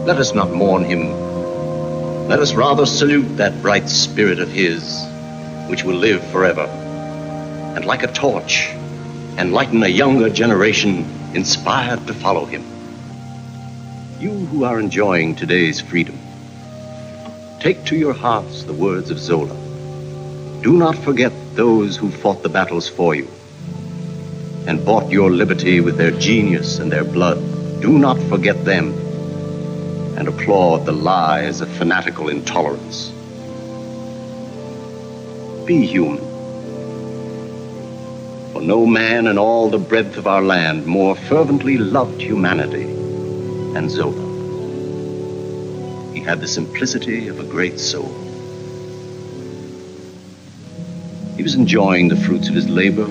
Let us not mourn him. Let us rather salute that bright spirit of his, which will live forever, and like a torch, enlighten a younger generation inspired to follow him. You who are enjoying today's freedom, take to your hearts the words of Zola. Do not forget those who fought the battles for you and bought your liberty with their genius and their blood. Do not forget them and applaud the lies of fanatical intolerance. Be human. For no man in all the breadth of our land more fervently loved humanity than Zola. He had the simplicity of a great soul. He was enjoying the fruits of his labor,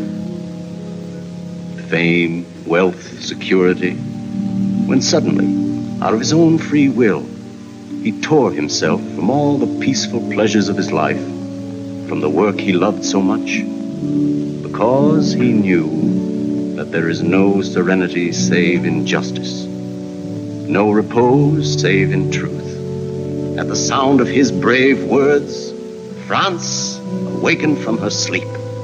fame, wealth, security, when suddenly, out of his own free will, he tore himself from all the peaceful pleasures of his life, from the work he loved so much, because he knew that there is no serenity save in justice, no repose save in truth. At the sound of his brave words, France awakened from her sleep.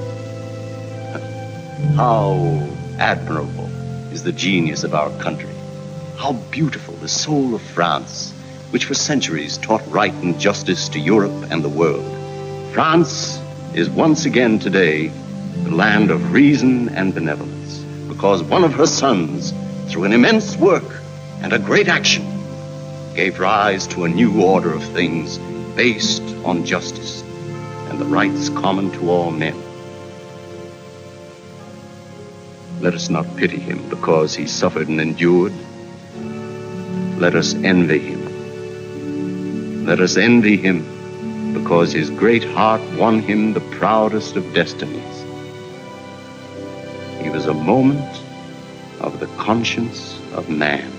How admirable is the genius of our country. How beautiful the soul of France, which for centuries taught right and justice to Europe and the world. France is once again today the land of reason and benevolence, because one of her sons, through an immense work and a great action, gave rise to a new order of things based on justice and the rights common to all men. Let us not pity him because he suffered and endured. Let us envy him. Let us envy him because his great heart won him the proudest of destinies. He was a moment of the conscience of man.